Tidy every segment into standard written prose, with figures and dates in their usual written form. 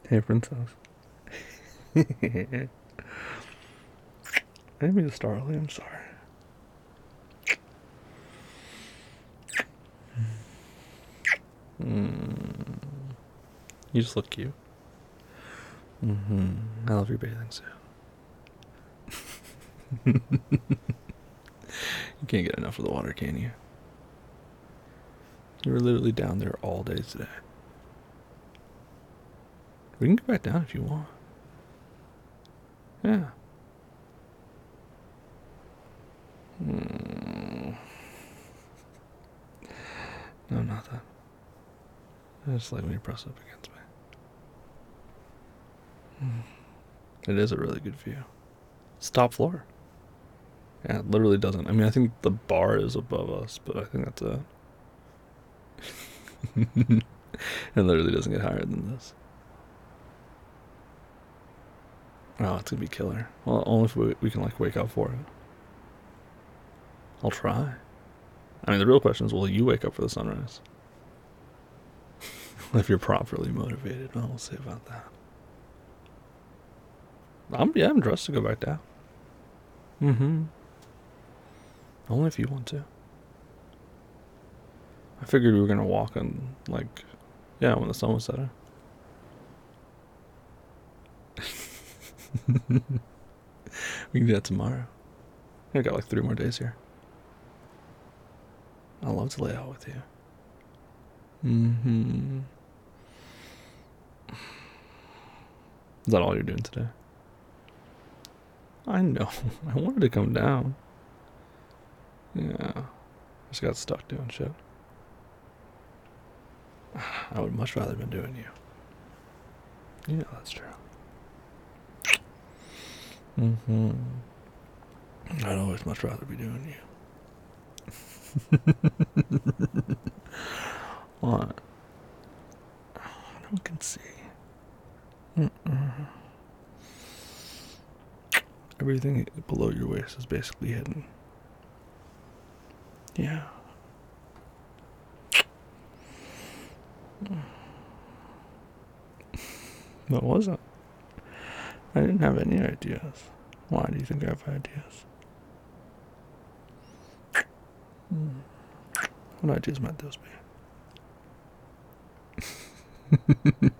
Hey, princess. I didn't mean to startle you. I'm sorry. You just look cute. I love your bathing suit. You can't get enough of the water, can you? You were literally down there all day today. We can go back down if you want. Yeah. No, not that. I just like when you press up against me. It is a really good view. It's top floor. Yeah, it literally doesn't. I mean, I think the bar is above us, but I think that's it. It literally doesn't get higher than this. Oh, it's gonna be killer. Well, only if we can like wake up for it. I'll try. I mean, the real question is, will you wake up for the sunrise? If you're properly motivated, well, we'll see about that. I'm dressed to go back down. Only if you want to. I figured we were gonna walk on when the sun was setting. We can do that tomorrow. I got like 3 more days here. I'd love to lay out with you. Is that all you're doing today? I know. I wanted to come down. Yeah. Just got stuck doing shit. I would much rather been doing you. Yeah, that's true. I'd always much rather be doing you. What? No one can see. Everything below your waist is basically hidden. Yeah. What was it? I didn't have any ideas. Why do you think I have ideas? What ideas might those be?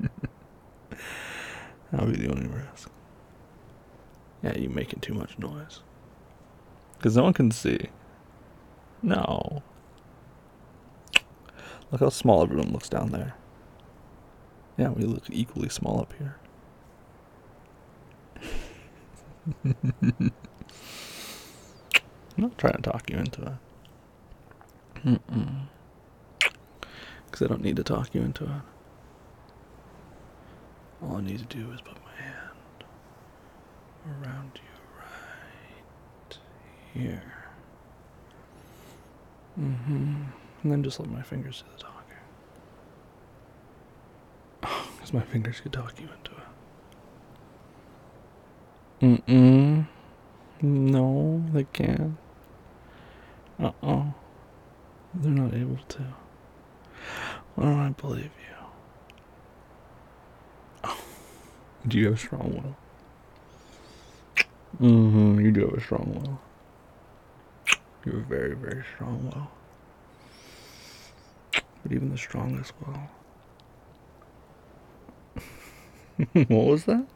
That'll be the only risk. Yeah, you making too much noise. Because no one can see. No. Look how small everyone looks down there. Yeah, we look equally small up here. I'm not trying to talk you into it. Because I don't need to talk you into it. All I need to do is put my hand around you right here. And then just let my fingers do the talking. Because my fingers could talk you into it. No, they can't. They're not able to. Why don't I believe you? Oh, do you have strong will? You do have a strong will. You have a very, very strong will. But even the strongest will. What was that?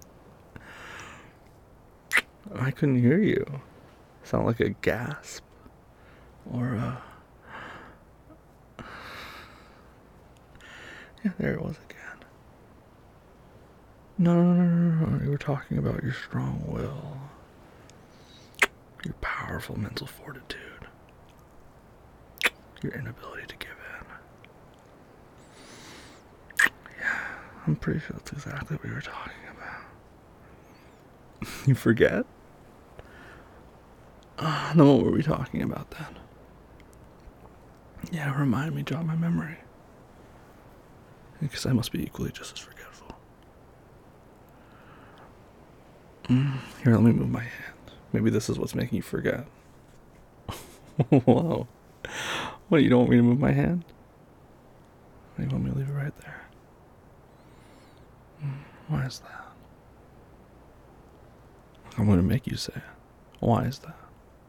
I couldn't hear you. Sound like a gasp. Or a... Yeah, there it was again. No. You were talking about your strong will. Your powerful mental fortitude. Your inability to give in. Yeah, I'm pretty sure that's exactly what you were talking about. You forget? Then what were we talking about then? Yeah, remind me, jog my memory. Because I must be equally just as forgetful. Here, let me move my hand. Maybe this is what's making you forget. Whoa. What, you don't want me to move my hand? Or you want me to leave it right there? Why is that? I'm going to make you say it. Why is that?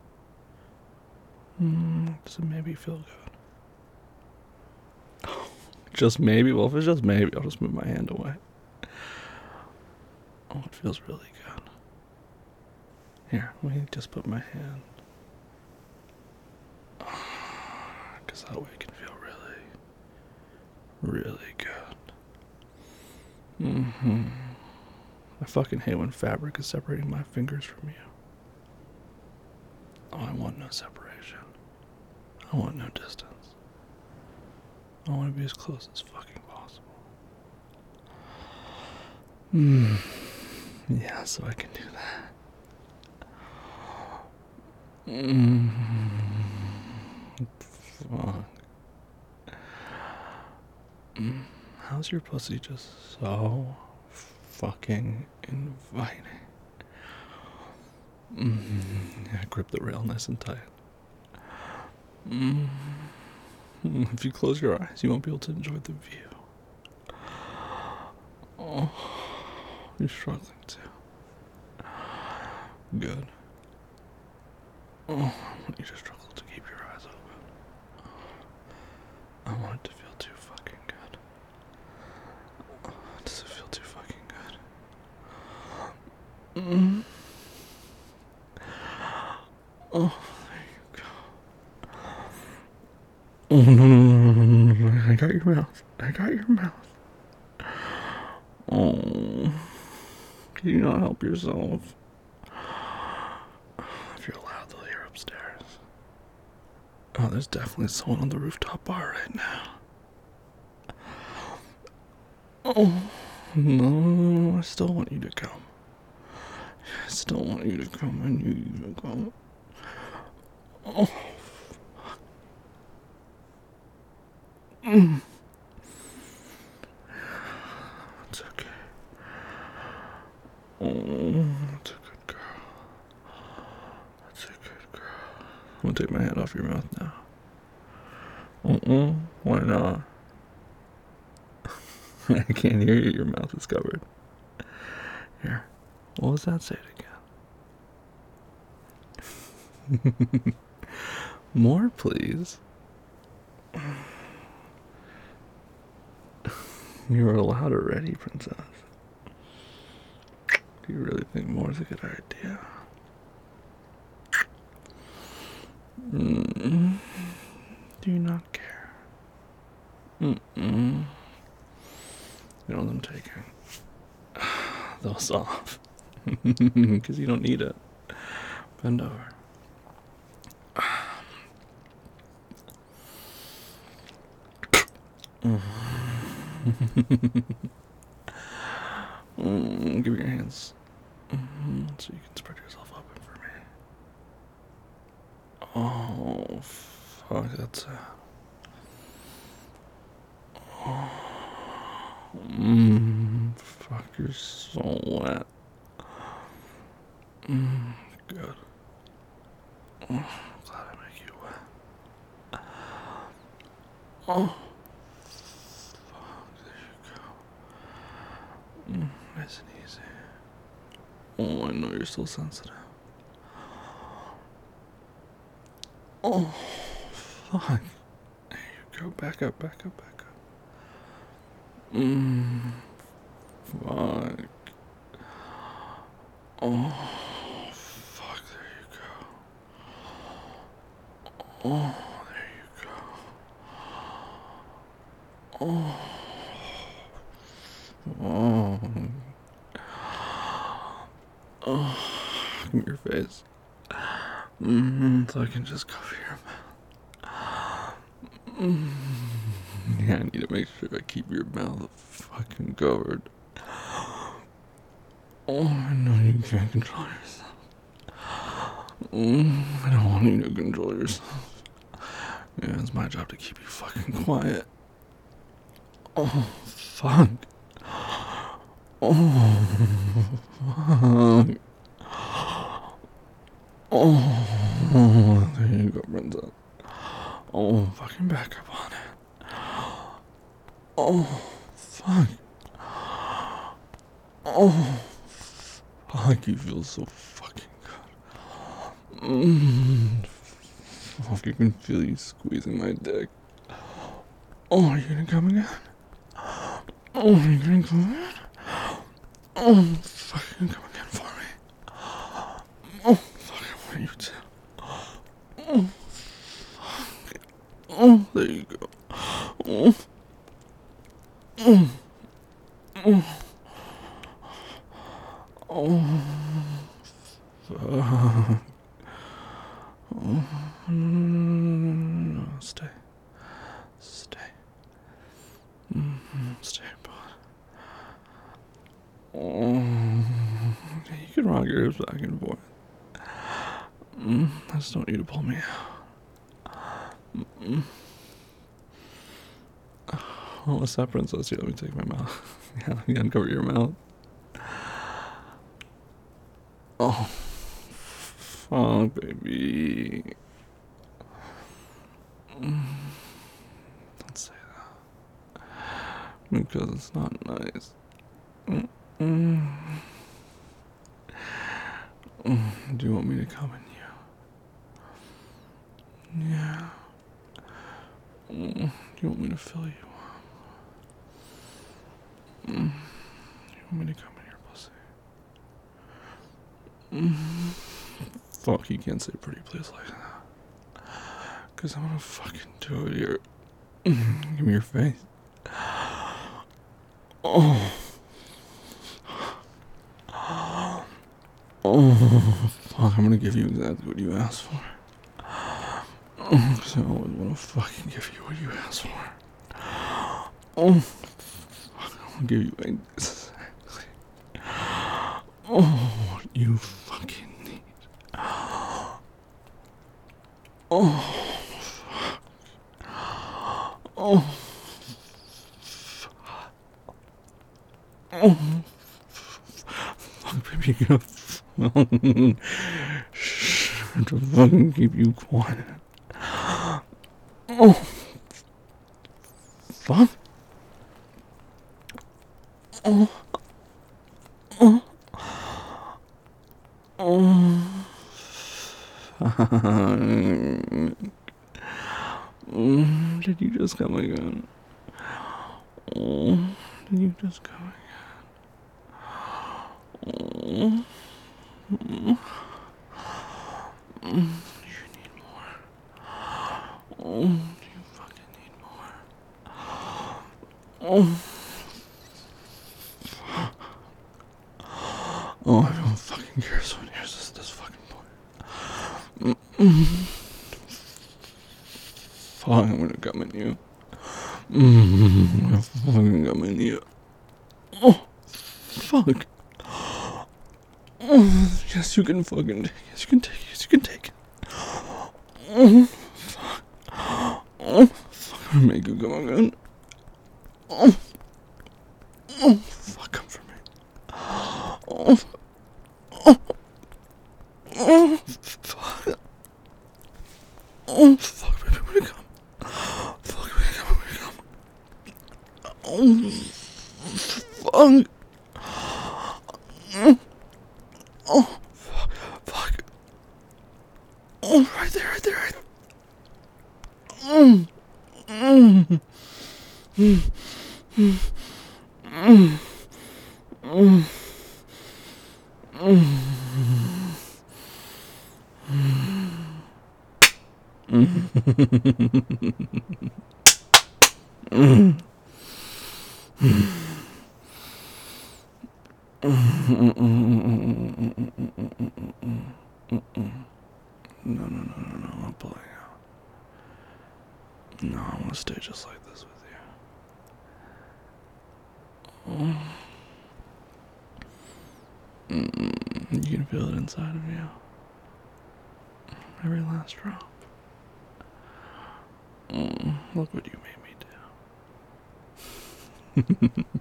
Does it maybe feel good? Just maybe? Well, if it's just maybe, I'll just move my hand away. Oh, it feels really good. Here, let me just put my hand. Because that way it can feel really, really good. I fucking hate when fabric is separating my fingers from you. Oh, I want no separation. I want no distance. I want to be as close as fucking possible. Yeah, so I can do that. Fuck. How's your pussy just so fucking inviting? Yeah, grip the rail nice and tight. If you close your eyes, you won't be able to enjoy the view. Oh, you're struggling too. Good. Oh, I want you to struggle to keep your eyes open. I want it to feel too fucking good. Does it feel too fucking good? Oh, there you go. Oh, no. I got your mouth. Oh, can you not help yourself? If you're allowed, they'll hear upstairs. Oh, there's definitely someone on the rooftop bar right now. Oh, no, I still want you to come. I knew you would come. Oh, it's okay. Oh, that's a good girl. I'm gonna take my hand off your mouth now. Why not? I can't hear you, your mouth is covered. Here, what was that? Say it again. More, please. You were allowed already, princess. Do you really think more is a good idea? Do you not care? You know what I'm taking those off. Because you don't need it. Bend over. Give me your hands. So you can spread yourself open for me. Oh, fuck, that's fuck, you're so wet. Good. I'm glad I make you wet. Oh, fuck, there you go. Nice and easy. Oh, I know you're so sensitive. Oh, fuck. There you go. Back up. Fuck. Oh, fuck. There you go. Oh, there you go. Oh. Give me your face. So I can just cover your mouth. Yeah, I need to make sure I keep your mouth fucking covered. Oh, I know you can't control yourself. I don't want you to control yourself. Yeah, it's my job to keep you fucking quiet. Oh, fuck. Oh, fuck. Oh, there you go, Brenda. Oh, fucking back up on it. Oh, fuck. Oh, fuck, you feel so fucking good. Fuck, you can feel you squeezing my dick. Oh, are you gonna come again? Oh, are you gonna come again? Oh, fuck, you can come again for me. Oh, fuck, I want you to. Oh, fuck. Oh, there you go. Oh, oh, oh, oh, fuck. Oh, no, stay. Stay. Stay, bud. Oh, you can rock your hips back and forth. I just don't need to pull me out. Oh, what's that, princess? Here, let me take my mouth. Yeah, you uncover your mouth. Oh, fuck, baby. Don't say that. Because it's not nice. Do you want me to come in you? Yeah. Do you want me to fill you up? Do you want me to come in your pussy? Fuck, you can't say pretty please like that. Cause I'm gonna fucking do it here. Give me your face. Oh. Oh, fuck, I'm gonna give you exactly what you asked for. Cause I always wanna fucking give you what you asked for. Oh, fuck, I'm gonna give you exactly. Oh, what you fucking need. Oh, fuck. Oh, fuck. Oh, fuck, baby, you're gonna to fucking keep you quiet. Oh, fuck. Oh, oh, oh. Did you just come again? Oh, did you just come again? Oh. You need more. Oh, you fucking need more. Oh. Oh, everyone fucking cares when here's this fucking point. Fuck, I'm gonna come in you. I'm gonna fucking come in you. Oh, fuck. Oh, yes, you can fucking take it. Yes, you can take it. Yes, you can take it. Oh, fuck. Oh, fuck. I'm gonna make you come again. Oh, oh, fuck, come for me. Oh, fuck. Oh, oh, fuck. Oh, fuck, baby, I'm gonna come. Fuck, I'm gonna come. Oh, fuck. Oh, fuck. Oh, right there, right there, right there. No, I'm pulling out. No, I want to stay just like this with you. You can feel it inside of you. Every last drop. Look what you made me do.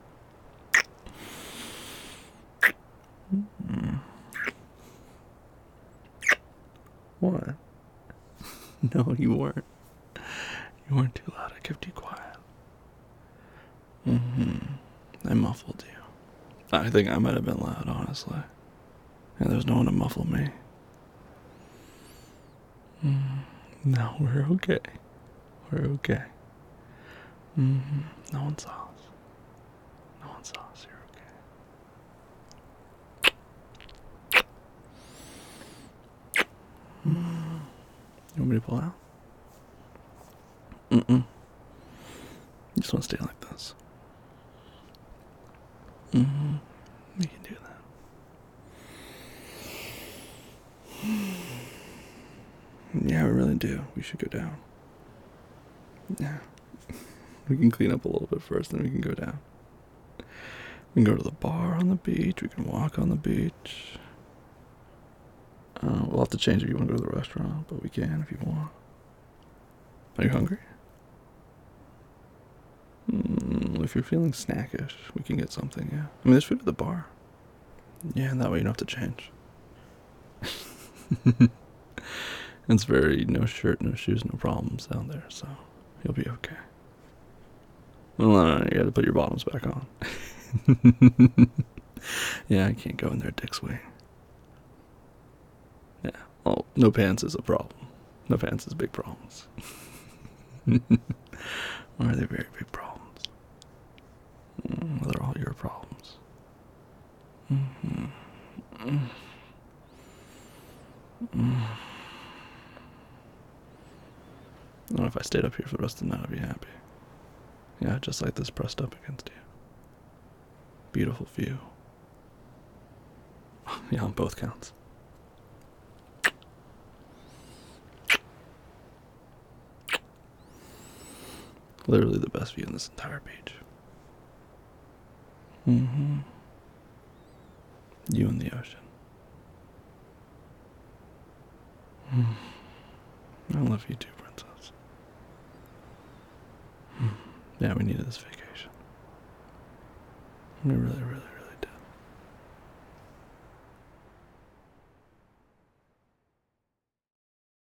What? No, you weren't. You weren't too loud. I kept you quiet. I muffled you. I think I might have been loud, honestly. And there's no one to muffle me. No, we're okay. We're okay. No one saw us. No one saw us. You're okay. You want me to pull out? You just want to stay like this. We can do that. Yeah, we really do. We should go down. Yeah. We can clean up a little bit first, then we can go down. We can go to the bar on the beach. We can walk on the beach. We'll have to change if you want to go to the restaurant, but we can if you want. Are you hungry? If you're feeling snackish, we can get something, yeah. I mean, there's food at the bar. Yeah, and that way you don't have to change. It's very no shirt, no shoes, no problems down there, so you'll be okay. Well, no, you gotta put your bottoms back on. Yeah, I can't go in there dick swing. Yeah, well, no pants is a problem. No pants is big problems. Or are they very big problems? They're all your problems. I don't know if I stayed up here for the rest of the night, I'd be happy. Yeah, just like this pressed up against you. Beautiful view. Yeah, on both counts. Literally the best view in this entire beach. You and the ocean. I love you too, princess. Yeah, we needed this vacation. We really, really,